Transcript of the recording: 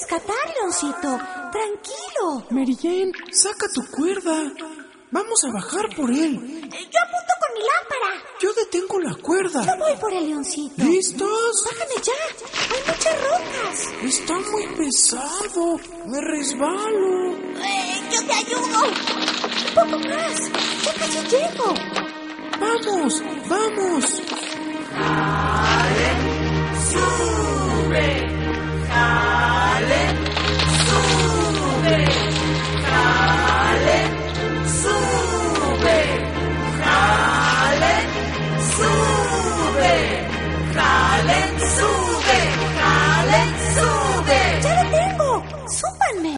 rescatar, Leoncito. Tranquilo. Mary Jane, saca tu cuerda. Vamos a bajar por él. Yo apunto con mi lámpara. Yo detengo la cuerda. Yo voy por el Leoncito. ¿Listos? Bájame ya. Hay muchas rocas. Está muy pesado. Me resbalo. Yo te ayudo. Un poco más. Ya casi llego. ¡Vamos! ¡Vamos! ¡Sube!